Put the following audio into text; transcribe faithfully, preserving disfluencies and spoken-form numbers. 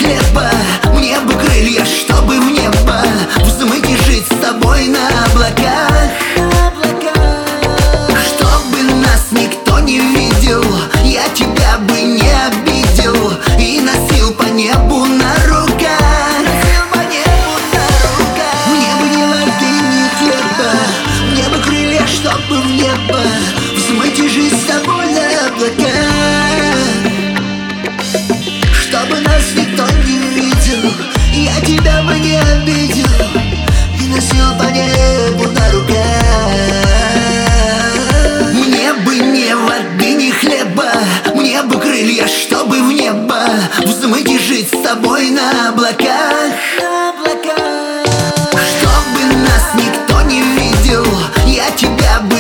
хлеба, мне бы крылья, чтобы в небо взмыть и жить с тобой на облаках. Чтобы нас никто не видел, я тебя бы не обидел и носил по небу на руках. Мне бы ни воды, ни хлеба, мне бы крылья, чтобы в небо взмыть и жить с тобой на облаках. Чтобы нас никто не видел, я тебя бы не обидел и носил по небу на руках. Мне бы ни воды, ни хлеба, мне бы крылья, чтобы в небо взмыть и жить с тобой на облаках. Чтобы нас никто не видел, я тебя бы